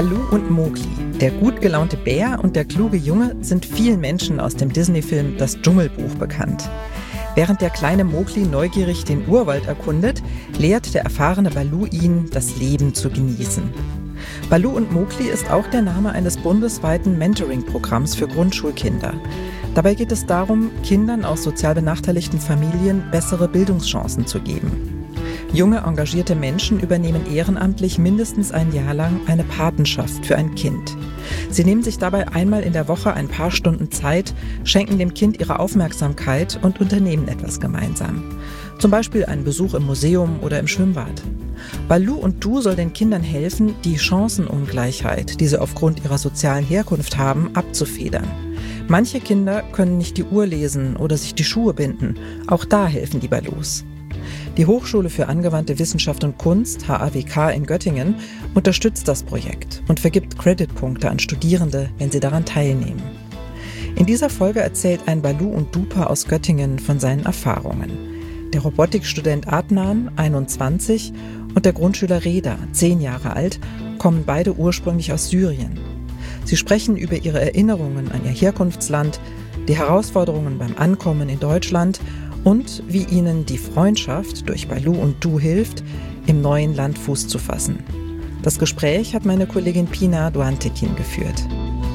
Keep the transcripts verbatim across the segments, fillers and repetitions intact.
Baloo und Mowgli, der gut gelaunte Bär und der kluge Junge, sind vielen Menschen aus dem Disney-Film Das Dschungelbuch bekannt. Während der kleine Mowgli neugierig den Urwald erkundet, lehrt der erfahrene Baloo ihn, das Leben zu genießen. Baloo und Mowgli ist auch der Name eines bundesweiten Mentoring-Programms für Grundschulkinder. Dabei geht es darum, Kindern aus sozial benachteiligten Familien bessere Bildungschancen zu geben. Junge, engagierte Menschen übernehmen ehrenamtlich mindestens ein Jahr lang eine Patenschaft für ein Kind. Sie nehmen sich dabei einmal in der Woche ein paar Stunden Zeit, schenken dem Kind ihre Aufmerksamkeit und unternehmen etwas gemeinsam. Zum Beispiel einen Besuch im Museum oder im Schwimmbad. Baloo und Du soll den Kindern helfen, die Chancenungleichheit, die sie aufgrund ihrer sozialen Herkunft haben, abzufedern. Manche Kinder können nicht die Uhr lesen oder sich die Schuhe binden. Auch da helfen die Baloos. Die Hochschule für angewandte Wissenschaft und Kunst, H A W K in Göttingen, unterstützt das Projekt und vergibt Creditpunkte an Studierende, wenn sie daran teilnehmen. In dieser Folge erzählt ein Baloo und Du-Paar aus Göttingen von seinen Erfahrungen. Der Robotikstudent Adnan, einundzwanzig, und der Grundschüler Reda, zehn Jahre alt, kommen beide ursprünglich aus Syrien. Sie sprechen über ihre Erinnerungen an ihr Herkunftsland, die Herausforderungen beim Ankommen in Deutschland und wie ihnen die Freundschaft durch Baloo und Du hilft, im neuen Land Fuß zu fassen. Das Gespräch hat meine Kollegin Pina Duantekin geführt.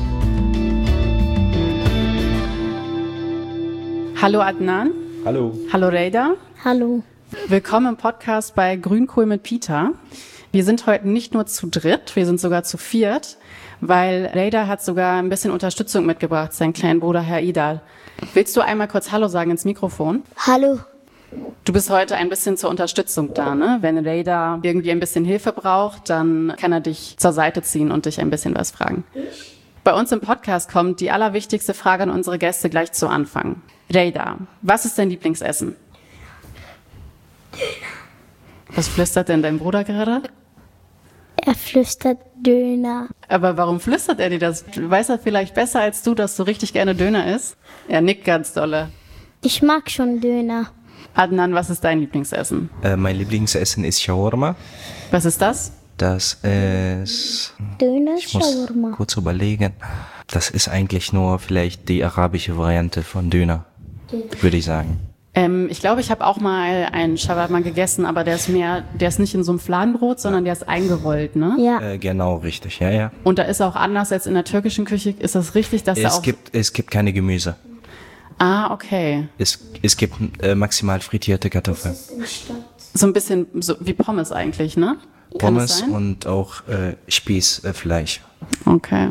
Hallo Adnan. Hallo. Hallo Reda. Hallo. Willkommen im Podcast bei Grünkohl mit Peter. Wir sind heute nicht nur zu dritt, wir sind sogar zu viert, weil Reda hat sogar ein bisschen Unterstützung mitgebracht, sein kleinen Bruder Herr Idal. Willst du einmal kurz Hallo sagen ins Mikrofon? Hallo. Du bist heute ein bisschen zur Unterstützung da, ne? Wenn Reda irgendwie ein bisschen Hilfe braucht, dann kann er dich zur Seite ziehen und dich ein bisschen was fragen. Bei uns im Podcast kommt die allerwichtigste Frage an unsere Gäste gleich zu Anfang. Reda, was ist dein Lieblingsessen? Döner. Was flüstert denn dein Bruder gerade? Er flüstert Döner. Aber warum flüstert er dir das? Weiß er vielleicht besser als du, dass du richtig gerne Döner isst? Er nickt ganz dolle. Ich mag schon Döner. Adnan, was ist dein Lieblingsessen? Äh, mein Lieblingsessen ist Shawarma. Was ist das? Das ist... Döner Ich muss Shawarma. kurz überlegen. Das ist eigentlich nur vielleicht die arabische Variante von Döner, würde ich sagen. Ähm, ich glaube, ich habe auch mal einen Shawarma gegessen, aber der ist mehr, der ist nicht in so einem Fladenbrot, sondern der ist eingerollt, ne? Ja. Äh, genau, richtig, ja, ja. Und da ist auch anders als in der türkischen Küche. Ist das richtig, dass da Es auch... gibt, es gibt keine Gemüse. Ah, okay. Es, es gibt äh, maximal frittierte Kartoffeln. So ein bisschen so wie Pommes eigentlich, ne? Kann das Pommes sein? und auch äh, Spießfleisch. Okay.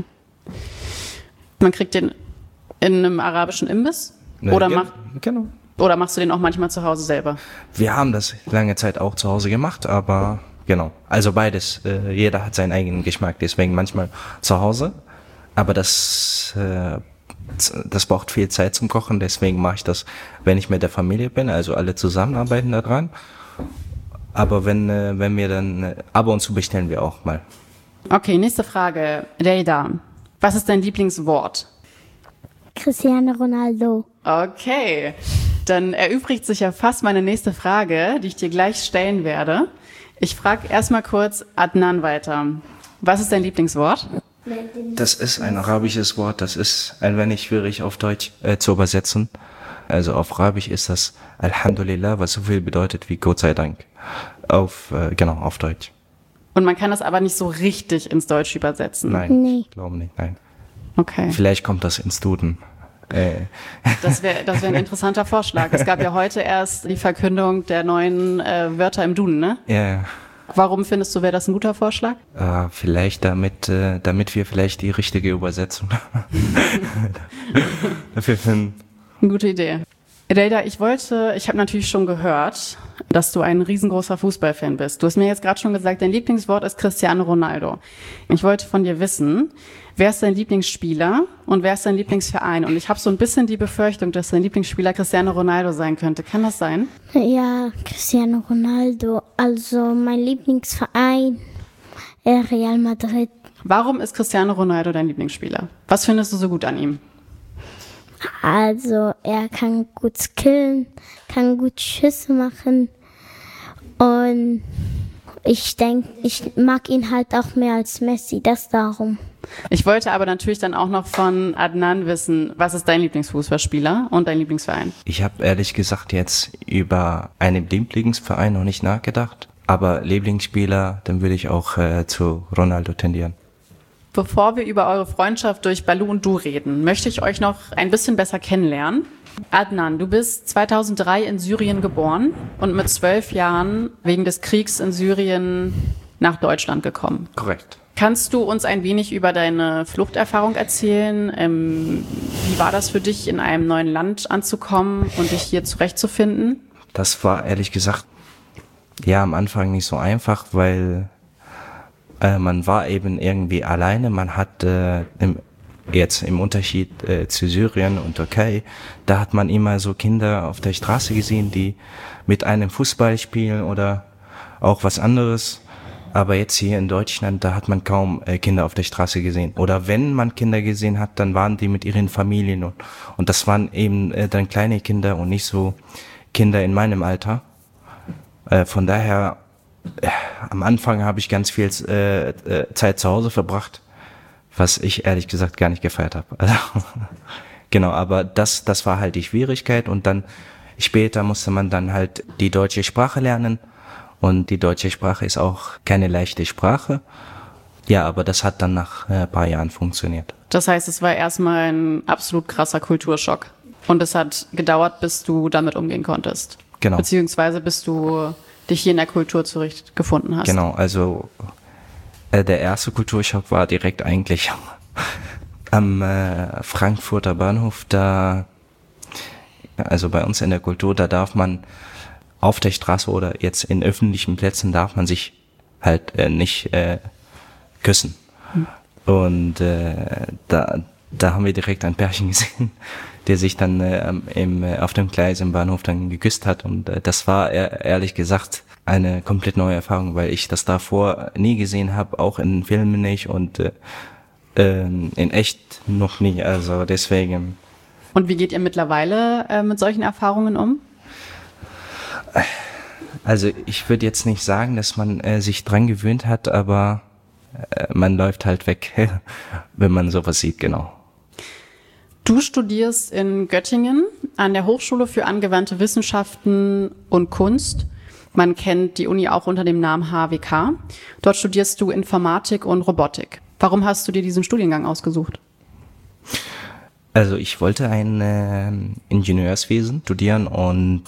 Man kriegt den in einem arabischen Imbiss? Ne, Oder, ge- mach, Genau. oder machst du den auch manchmal zu Hause selber? Wir haben das lange Zeit auch zu Hause gemacht, aber genau. Also beides. Äh, jeder hat seinen eigenen Geschmack, deswegen manchmal zu Hause. Aber das, äh, das braucht viel Zeit zum Kochen, deswegen mache ich das, wenn ich mit der Familie bin, also alle zusammenarbeiten da dran. Aber wenn, äh, wenn wir dann, äh, ab und zu bestellen wir auch mal. Okay, nächste Frage. Reda, was ist dein Lieblingswort? Cristiano Ronaldo. Okay, dann erübrigt sich ja fast meine nächste Frage, die ich dir gleich stellen werde. Ich frage erstmal kurz Adnan weiter. Was ist dein Lieblingswort? Das ist ein arabisches Wort, das ist ein wenig schwierig auf Deutsch äh, zu übersetzen. Also auf Arabisch ist das Alhamdulillah, was so viel bedeutet wie Gott sei Dank. Auf, äh, genau, auf Deutsch. Und man kann das aber nicht so richtig ins Deutsche übersetzen. Nein, Nee. ich glaube nicht, nein. Okay. Vielleicht kommt das ins Duden. Äh. Das wäre das wär ein interessanter Vorschlag. Es gab ja heute erst die Verkündung der neuen äh, Wörter im Duden, ne? Ja, Warum findest du, wäre das ein guter Vorschlag? äh, vielleicht damit, äh, damit wir vielleicht die richtige Übersetzung dafür finden. Eine gute Idee. Reda, ich wollte, ich habe natürlich schon gehört, dass du ein riesengroßer Fußballfan bist. Du hast mir jetzt gerade schon gesagt, dein Lieblingswort ist Cristiano Ronaldo. Ich wollte von dir wissen, wer ist dein Lieblingsspieler und wer ist dein Lieblingsverein? Und ich habe so ein bisschen die Befürchtung, dass dein Lieblingsspieler Cristiano Ronaldo sein könnte. Kann das sein? Ja, Cristiano Ronaldo. Also mein Lieblingsverein, äh, Real Madrid. Warum ist Cristiano Ronaldo dein Lieblingsspieler? Was findest du so gut an ihm? Also er kann gut skillen, kann gut Schüsse machen und ich denke, ich mag ihn halt auch mehr als Messi, das darum. Ich wollte aber natürlich dann auch noch von Adnan wissen, was ist dein Lieblingsfußballspieler und dein Lieblingsverein? Ich habe ehrlich gesagt jetzt über einen Lieblingsverein noch nicht nachgedacht, aber Lieblingsspieler, dann würde ich auch äh, zu Ronaldo tendieren. Bevor wir über eure Freundschaft durch Baloo und Du reden, möchte ich euch noch ein bisschen besser kennenlernen. Adnan, du bist zweitausenddrei in Syrien geboren und mit zwölf Jahren wegen des Kriegs in Syrien nach Deutschland gekommen. Korrekt. Kannst du uns ein wenig über deine Fluchterfahrung erzählen? Ähm, wie war das für dich, in einem neuen Land anzukommen und dich hier zurechtzufinden? Das war ehrlich gesagt ja am Anfang nicht so einfach, weil äh, man war eben irgendwie alleine. Man hat äh, im Jetzt im Unterschied äh, zu Syrien und Türkei, da hat man immer so Kinder auf der Straße gesehen, die mit einem Fußball spielen oder auch was anderes. Aber jetzt hier in Deutschland, da hat man kaum äh, Kinder auf der Straße gesehen. Oder wenn man Kinder gesehen hat, dann waren die mit ihren Familien. Und, und das waren eben äh, dann kleine Kinder und nicht so Kinder in meinem Alter. Äh, von daher, äh, am Anfang habe ich ganz viel äh, äh, Zeit zu Hause verbracht, was ich ehrlich gesagt gar nicht gefeiert habe. Also, genau, aber das das war halt die Schwierigkeit und dann später musste man dann halt die deutsche Sprache lernen und die deutsche Sprache ist auch keine leichte Sprache. Ja, aber das hat dann nach ein paar Jahren funktioniert. Das heißt, es war erstmal ein absolut krasser Kulturschock und es hat gedauert, bis du damit umgehen konntest. Genau. Beziehungsweise bis du dich hier in der Kultur zurechtgefunden hast. Genau, also der erste Kulturschock war direkt eigentlich am äh, Frankfurter Bahnhof. Da, also bei uns in der Kultur, da darf man auf der Straße oder jetzt in öffentlichen Plätzen darf man sich halt äh, nicht äh, küssen. Hm. Und äh, da, da haben wir direkt ein Pärchen gesehen, der sich dann äh, im, äh, auf dem Gleis im Bahnhof dann geküsst hat. Und äh, das war ehr, ehrlich gesagt eine komplett neue Erfahrung, weil ich das davor nie gesehen habe, auch in Filmen nicht und äh, in echt noch nie. Also deswegen. Und wie geht ihr mittlerweile äh, mit solchen Erfahrungen um? Also ich würde jetzt nicht sagen, dass man äh, sich dran gewöhnt hat, aber äh, man läuft halt weg, wenn man sowas sieht, genau. Du studierst in Göttingen an der Hochschule für angewandte Wissenschaften und Kunst. Man kennt die Uni auch unter dem Namen H W K. Dort studierst du Informatik und Robotik. Warum hast du dir diesen Studiengang ausgesucht? Also ich wollte ein äh, Ingenieurswesen studieren und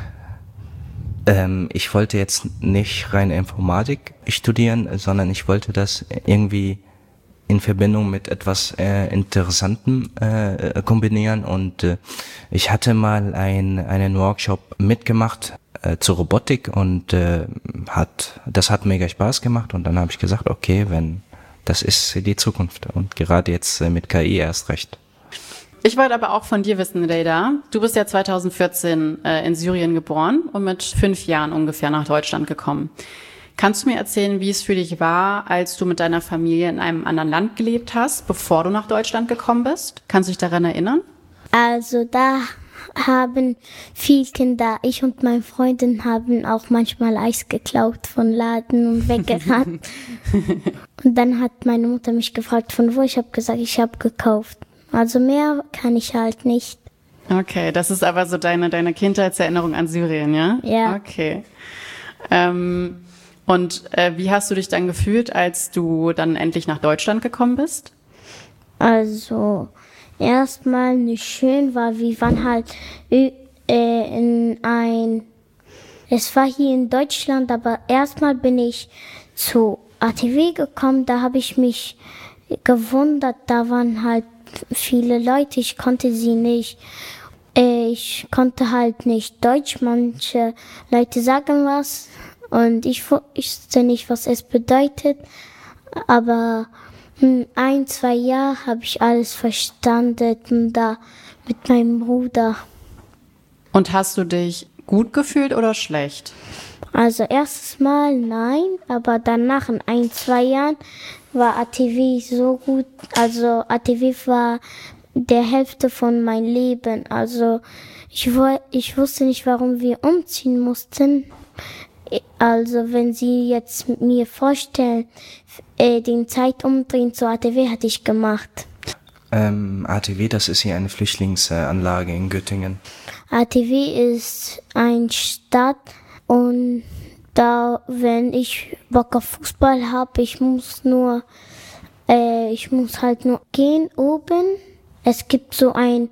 ähm, ich wollte jetzt nicht rein Informatik studieren, sondern ich wollte das irgendwie in Verbindung mit etwas äh, Interessantem äh, kombinieren und äh, ich hatte mal ein, einen Workshop mitgemacht äh, zur Robotik und äh, hat das hat mega Spaß gemacht und dann habe ich gesagt, okay, wenn das ist die Zukunft und gerade jetzt äh, mit K I erst recht. Ich wollte aber auch von dir wissen, Reda, du bist ja zweitausendvierzehn äh, in Syrien geboren und mit fünf Jahren ungefähr nach Deutschland gekommen. Kannst du mir erzählen, wie es für dich war, als du mit deiner Familie in einem anderen Land gelebt hast, bevor du nach Deutschland gekommen bist? Kannst du dich daran erinnern? Also da haben viele Kinder, ich und meine Freundin haben auch manchmal Eis geklaut von Laden und weggerannt. Und dann hat meine Mutter mich gefragt, von wo. Ich habe gesagt, ich habe gekauft. Also mehr kann ich halt nicht. Okay, das ist aber so deine, deine Kindheitserinnerung an Syrien, ja? Ja. Okay. Ähm, und äh, wie hast du dich dann gefühlt, als du dann endlich nach Deutschland gekommen bist? Also erstmal nicht schön, weil wir waren halt äh, in ein, es war hier in Deutschland, aber erstmal bin ich zu A T W gekommen, da habe ich mich gewundert, da waren halt viele Leute, ich konnte sie nicht, ich konnte halt nicht Deutsch, manche Leute sagen was und ich, ich wusste nicht, was es bedeutet, aber in ein, zwei Jahren habe ich alles verstanden da mit meinem Bruder. Und hast du dich gut gefühlt oder schlecht? Also erstes Mal nein, aber danach in ein, zwei Jahren war A T W so gut. Also A T W war der Hälfte von meinem Leben. Also ich, ich wusste nicht, warum wir umziehen mussten. Also wenn Sie jetzt mir vorstellen, äh, den Zeit umdrehen zu A T W, hätte ich gemacht. Ähm, A T W, das ist hier eine Flüchtlingsanlage in Göttingen. A T W ist eine Stadt und da, wenn ich Bock auf Fußball habe, ich muss nur, äh, ich muss halt nur gehen oben. Es gibt so ein,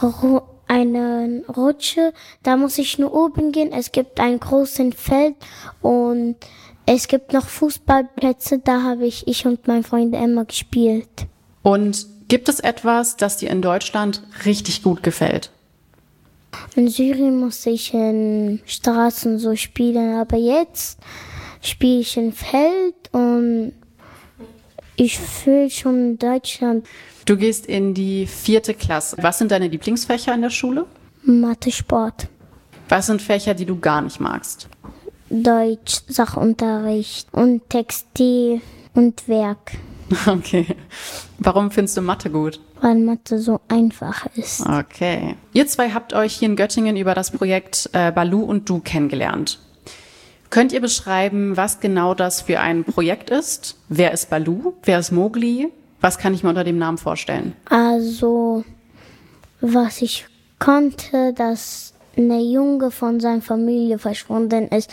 eine Rutsche, da muss ich nur oben gehen. Es gibt ein großes Feld und es gibt noch Fußballplätze, da habe ich, ich und mein Freund immer gespielt. Und gibt es etwas, das dir in Deutschland richtig gut gefällt? In Syrien musste ich in Straßen so spielen, aber jetzt spiele ich im Feld und ich fühle schon in Deutschland. Du gehst in die vierte Klasse. Was sind deine Lieblingsfächer in der Schule? Mathe, Sport, Was sind Fächer, die du gar nicht magst? Deutsch, Sachunterricht und Textil und Werk, Okay. Warum findest du Mathe gut? weil Mathe so einfach ist. Okay. Ihr zwei habt euch hier in Göttingen über das Projekt äh, Baloo und Du kennengelernt. Könnt ihr beschreiben, was genau das für ein Projekt ist? Wer ist Baloo? Wer ist Mowgli? Was kann ich mir unter dem Namen vorstellen? Also, was ich konnte, dass eine Junge von seiner Familie verschwunden ist.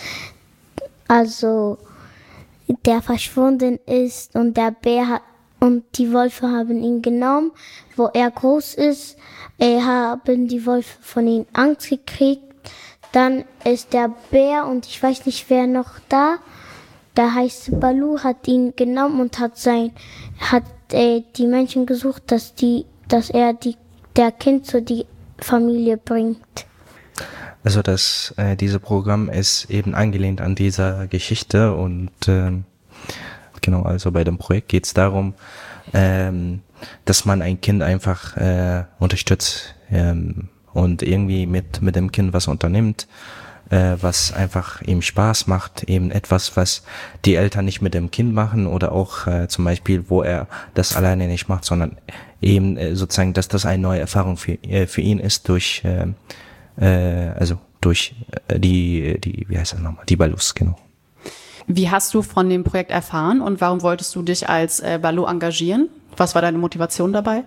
Also, der verschwunden ist und der Bär hat, und die Wölfe haben ihn genommen. Wo er groß ist, äh, haben die Wölfe von ihm Angst gekriegt. Dann ist der Bär und ich weiß nicht, wer noch da. Der heißt Baloo, hat ihn genommen und hat sein, hat äh, die Menschen gesucht, dass die, dass er die, der Kind zu die Familie bringt. Also das, äh, dieses Programm ist eben angelehnt an dieser Geschichte und ähm, genau, also bei dem Projekt geht es darum, ähm, dass man ein Kind einfach äh, unterstützt ähm, und irgendwie mit mit dem Kind was unternimmt, äh, was einfach ihm Spaß macht, eben etwas, was die Eltern nicht mit dem Kind machen oder auch äh, zum Beispiel, wo er das alleine nicht macht, sondern eben äh, sozusagen, dass das eine neue Erfahrung für äh, für ihn ist durch äh, äh, also durch äh, die die wie heißt das nochmal, die Baloos, genau. Wie hast du von dem Projekt erfahren und warum wolltest du dich als äh, Baloo engagieren? Was war deine Motivation dabei?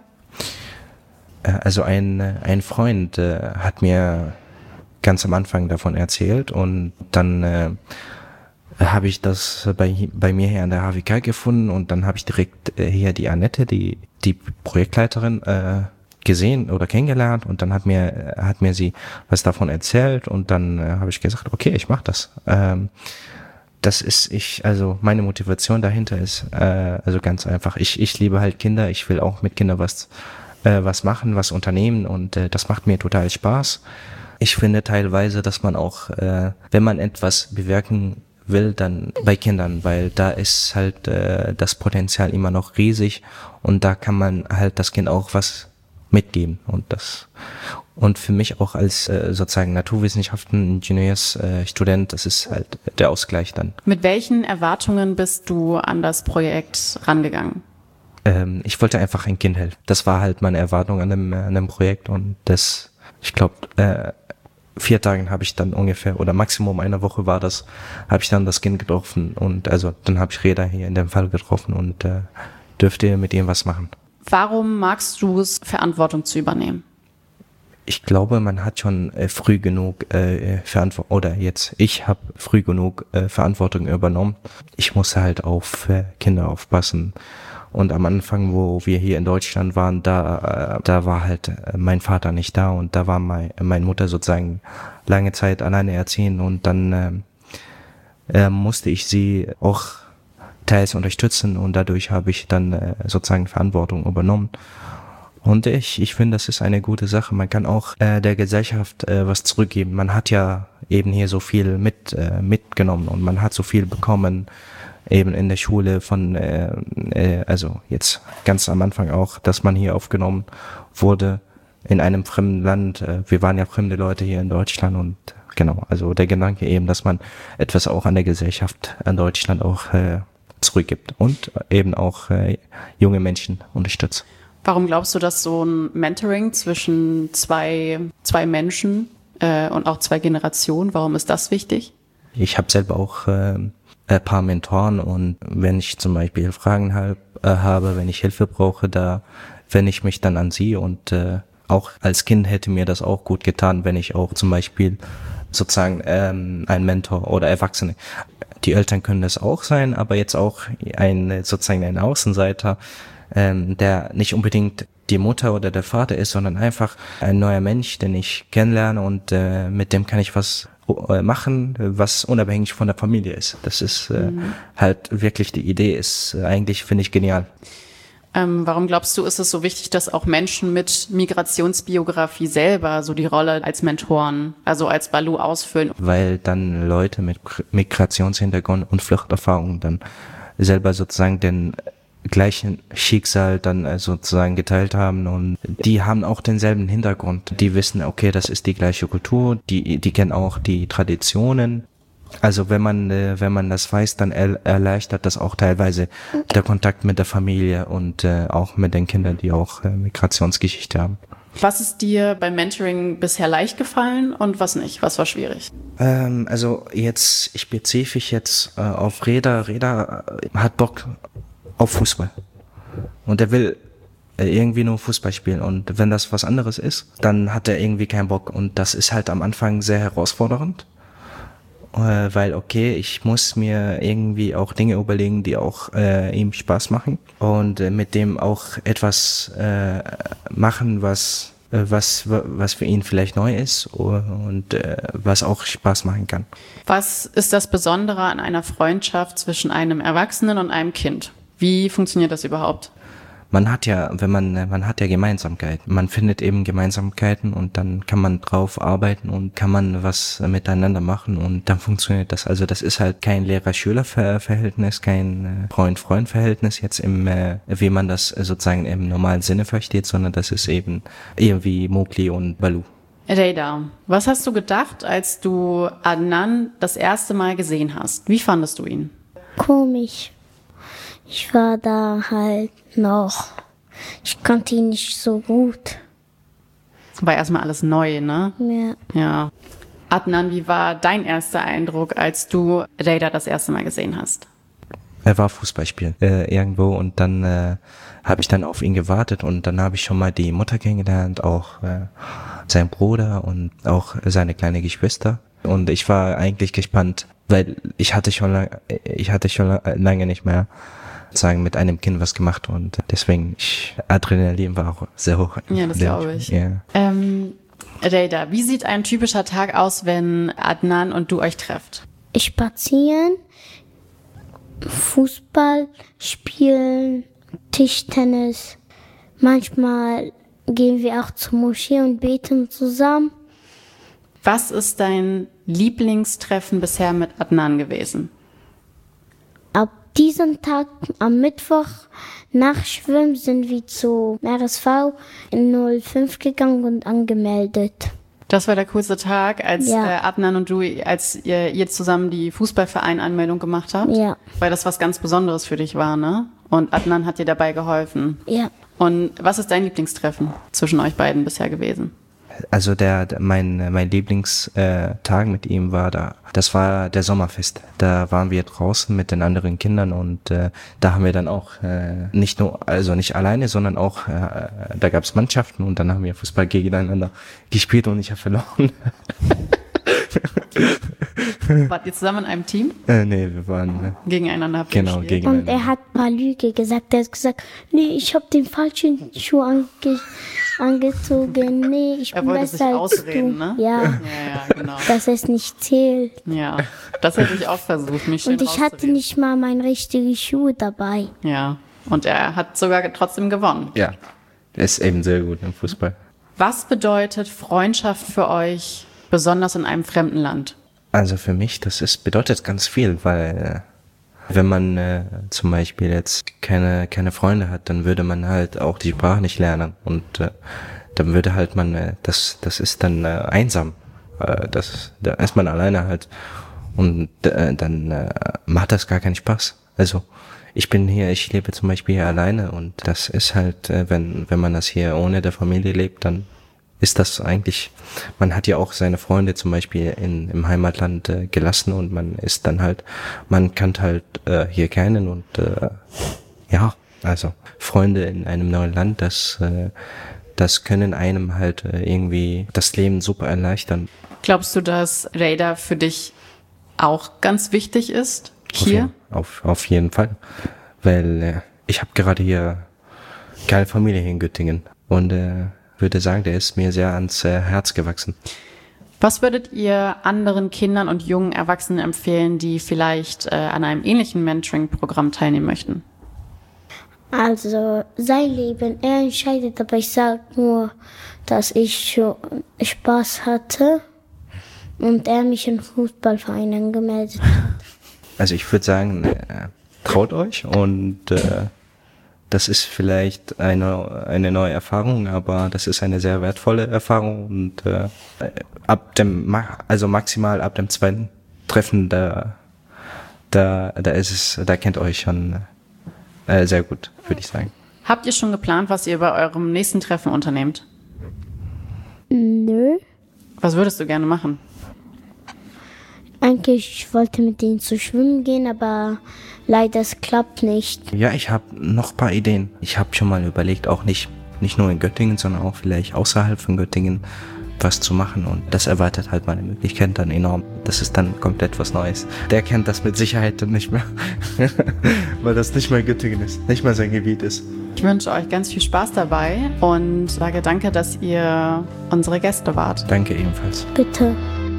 Also ein ein Freund äh, hat mir ganz am Anfang davon erzählt und dann äh, habe ich das bei bei mir hier an der H W K gefunden und dann habe ich direkt äh, hier die Annette, die die Projektleiterin, äh, gesehen oder kennengelernt und dann hat mir hat mir sie was davon erzählt und dann äh, habe ich gesagt, okay, ich mache das. Ähm, Das ist ich, also meine Motivation dahinter ist äh, also ganz einfach. Ich ich liebe halt Kinder. Ich will auch mit Kindern was äh, was machen, was unternehmen und äh, das macht mir total Spaß. Ich finde teilweise, dass man auch, äh, wenn man etwas bewirken will, dann bei Kindern, weil da ist halt äh, das Potenzial immer noch riesig und da kann man halt das Kind auch was mitgeben und das und für mich auch als äh, sozusagen Naturwissenschaften, Ingenieursstudent, äh, Student, das ist halt der Ausgleich dann. Mit welchen Erwartungen bist du an das Projekt rangegangen? Ähm, ich wollte einfach ein Kind helfen. Das war halt meine Erwartung an dem, an dem Projekt und das, ich glaube, äh, vier Tagen habe ich dann ungefähr oder Maximum eine Woche war das, habe ich dann das Kind getroffen und also dann habe ich Reda hier in dem Fall getroffen und äh, dürfte mit ihm was machen. Warum magst du es, Verantwortung zu übernehmen? Ich glaube, man hat schon äh, früh genug äh, Verantwortung, oder jetzt, ich habe früh genug äh, Verantwortung übernommen. Ich musste halt auf äh, Kinder aufpassen. Und am Anfang, wo wir hier in Deutschland waren, da äh, da war halt äh, mein Vater nicht da und da war mein, meine Mutter sozusagen lange Zeit alleine erziehen und dann äh, äh, musste ich sie auch teils unterstützen und dadurch habe ich dann äh, sozusagen Verantwortung übernommen. Und ich, ich finde, das ist eine gute Sache. Man kann auch äh, der Gesellschaft äh, was zurückgeben. Man hat ja eben hier so viel mit äh, mitgenommen und man hat so viel bekommen, eben in der Schule von, äh, äh, also jetzt ganz am Anfang auch, dass man hier aufgenommen wurde in einem fremden Land. Äh, wir waren ja fremde Leute hier in Deutschland und genau, also der Gedanke eben, dass man etwas auch an der Gesellschaft, an Deutschland auch äh, zurückgibt und eben auch äh, junge Menschen unterstützt. Warum glaubst du, dass so ein Mentoring zwischen zwei, zwei Menschen äh, und auch zwei Generationen, warum ist das wichtig? Ich habe selber auch äh, ein paar Mentoren und wenn ich zum Beispiel Fragen hab, äh, habe, wenn ich Hilfe brauche, da wende ich mich dann an sie und äh, auch als Kind hätte mir das auch gut getan, wenn ich auch zum Beispiel sozusagen ähm, ein Mentor oder Erwachsene. Die Eltern können das auch sein, aber jetzt auch ein sozusagen ein Außenseiter, ähm, der nicht unbedingt die Mutter oder der Vater ist, sondern einfach ein neuer Mensch, den ich kennenlerne und äh, mit dem kann ich was äh, machen, was unabhängig von der Familie ist. Das ist äh, mhm. halt wirklich die Idee, ist äh, eigentlich, finde ich, genial. Ähm, warum glaubst du, ist es so wichtig, dass auch Menschen mit Migrationsbiografie selber so die Rolle als Mentoren, also als Baloo ausfüllen? Weil dann Leute mit Migrationshintergrund und Fluchterfahrung dann selber sozusagen den gleichen Schicksal dann sozusagen geteilt haben und die haben auch denselben Hintergrund. Die wissen, okay, das ist die gleiche Kultur, die die kennen auch die Traditionen. Also wenn man wenn man das weiß, dann erleichtert das auch teilweise der Kontakt mit der Familie und äh, auch mit den Kindern, die auch äh, Migrationsgeschichte haben. Was ist dir beim Mentoring bisher leicht gefallen und was nicht? Was war schwierig? Ähm, also jetzt spezifisch jetzt äh, auf Reda. Reda hat Bock auf Fußball und er will irgendwie nur Fußball spielen und wenn das was anderes ist, dann hat er irgendwie keinen Bock und das ist halt am Anfang sehr herausfordernd. Weil, okay, ich muss mir irgendwie auch Dinge überlegen, die auch äh, ihm Spaß machen und äh, mit dem auch etwas äh, machen, was äh, was was für ihn vielleicht neu ist und äh, was auch Spaß machen kann. Was ist das Besondere an einer Freundschaft zwischen einem Erwachsenen und einem Kind? Wie funktioniert das überhaupt? Man hat ja, wenn man, man hat ja Gemeinsamkeiten. Man findet eben Gemeinsamkeiten und dann kann man drauf arbeiten und kann man was miteinander machen und dann funktioniert das. Also das ist halt kein Lehrer-Schüler-Verhältnis, kein Freund-Freund-Verhältnis jetzt im, wie man das sozusagen im normalen Sinne versteht, sondern das ist eben eher wie Mowgli und Baloo. Reda, was hast du gedacht, als du Adnan das erste Mal gesehen hast? Wie fandest du ihn? Komisch. Ich war da halt noch, ich kannte ihn nicht so gut. War erstmal alles neu, ne? Ja. Ja. Adnan, wie war dein erster Eindruck, als du Reda das erste Mal gesehen hast? Er war Fußball spielen äh, irgendwo und dann äh, habe ich dann auf ihn gewartet und dann habe ich schon mal die Mutter kennengelernt, auch äh, sein Bruder und auch seine kleine Geschwister. Und ich war eigentlich gespannt, weil ich hatte schon lange, ich hatte schon lange nicht mehr sagen mit einem Kind was gemacht und deswegen ich, Adrenalin war auch sehr hoch. Ja, das glaube ich. Ja. Ähm, Reda, wie sieht ein typischer Tag aus, wenn Adnan und du euch trefft? Ich spazieren, Fußball spielen, Tischtennis. Manchmal gehen wir auch zur Moschee und beten zusammen. Was ist dein Lieblingstreffen bisher mit Adnan gewesen? Ab diesem Tag, am Mittwoch, nach Schwimmen sind wir zu R S V in null fünf gegangen und angemeldet. Das war der coolste Tag, als ja. äh, Adnan und du, als ihr, ihr zusammen die Fußballverein-Anmeldung gemacht habt? Ja. Weil das was ganz Besonderes für dich war, ne? Und Adnan hat dir dabei geholfen. Ja. Und was ist dein Lieblingstreffen zwischen euch beiden bisher gewesen? Also der, der mein mein Lieblingstag mit ihm war da. Das war der Sommerfest. Da waren wir draußen mit den anderen Kindern und äh, da haben wir dann auch äh, nicht nur also nicht alleine, sondern auch äh, da gab's Mannschaften und dann haben wir Fußball gegeneinander gespielt und ich habe verloren. Wart ihr zusammen in einem Team? Äh, nee, wir waren äh, gegeneinander. Habt genau gespielt. gegeneinander. Und er hat ein paar Lüge gesagt. Er hat gesagt, nee, ich habe den falschen Schuh ange angezogen. Nee, ich er bin wollte sich besser als ausreden, du. ne? Ja, Ja, ja, genau. dass es nicht zählt. Ja, das hätte ich auch versucht, mich schön Und ich hatte rauszureden. nicht mal meine richtigen Schuhe dabei. Ja, und er hat sogar trotzdem gewonnen. Ja, er ist eben sehr gut im Fußball. Was bedeutet Freundschaft für euch, besonders in einem fremden Land? Also für mich, das ist bedeutet ganz viel, weil äh, wenn man äh, zum Beispiel jetzt keine keine Freunde hat, dann würde man halt auch die Sprache nicht lernen und äh, dann würde halt man äh, das das ist dann äh, einsam, äh, das da ist man alleine halt und äh, dann äh, macht das gar keinen Spaß. Also ich bin hier, ich lebe zum Beispiel hier alleine und das ist halt, äh, wenn wenn man das hier ohne der Familie lebt, dann ist das eigentlich, man hat ja auch seine Freunde zum Beispiel in, im Heimatland äh, gelassen und man ist dann halt, man kann halt äh, hier kennen und äh, ja, also Freunde in einem neuen Land, das, äh, das können einem halt äh, irgendwie das Leben super erleichtern. Glaubst du, dass Radar für dich auch ganz wichtig ist hier? Auf, auf, auf jeden Fall, weil äh, ich habe gerade hier keine Familie hier in Göttingen und äh, würde sagen, der ist mir sehr ans äh, Herz gewachsen. Was würdet ihr anderen Kindern und jungen Erwachsenen empfehlen, die vielleicht äh, an einem ähnlichen Mentoring-Programm teilnehmen möchten? Also sein Leben, er entscheidet, aber ich sage nur, dass ich schon Spaß hatte und er mich in Fußballvereinen gemeldet hat. Also ich würde sagen, äh, traut euch und äh, das ist vielleicht eine eine neue Erfahrung, aber das ist eine sehr wertvolle Erfahrung und äh, ab dem also maximal ab dem zweiten Treffen da da da ist es da kennt ihr euch schon äh, sehr gut, würde ich sagen. Habt ihr schon geplant, was ihr bei eurem nächsten Treffen unternehmt? Nö. Was würdest du gerne machen? Eigentlich ich wollte mit denen zu schwimmen gehen, aber leider es klappt nicht. Ja, ich habe noch ein paar Ideen. Ich habe schon mal überlegt, auch nicht nicht nur in Göttingen, sondern auch vielleicht außerhalb von Göttingen was zu machen und das erweitert halt meine Möglichkeiten dann enorm. Das ist dann komplett was Neues. Der kennt das mit Sicherheit dann nicht mehr, weil das nicht mehr Göttingen ist, nicht mehr sein Gebiet ist. Ich wünsche euch ganz viel Spaß dabei und sage danke, dass ihr unsere Gäste wart. Danke ebenfalls. Bitte.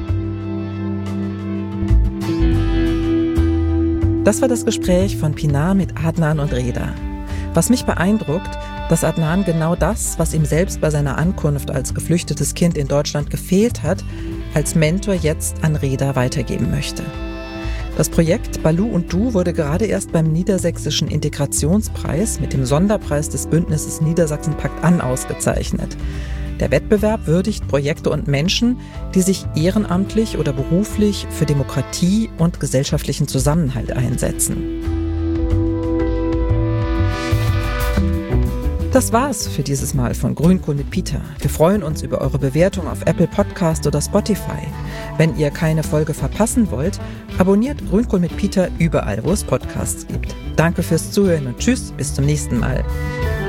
Das war das Gespräch von Pinar mit Adnan und Reda. Was mich beeindruckt, dass Adnan genau das, was ihm selbst bei seiner Ankunft als geflüchtetes Kind in Deutschland gefehlt hat, als Mentor jetzt an Reda weitergeben möchte. Das Projekt Balu und Du wurde gerade erst beim Niedersächsischen Integrationspreis mit dem Sonderpreis des Bündnisses Niedersachsen packt an ausgezeichnet. Der Wettbewerb würdigt Projekte und Menschen, die sich ehrenamtlich oder beruflich für Demokratie und gesellschaftlichen Zusammenhalt einsetzen. Das war's für dieses Mal von Grünkohl mit Peter. Wir freuen uns über eure Bewertung auf Apple Podcast oder Spotify. Wenn ihr keine Folge verpassen wollt, abonniert Grünkohl mit Peter überall, wo es Podcasts gibt. Danke fürs Zuhören und tschüss, bis zum nächsten Mal.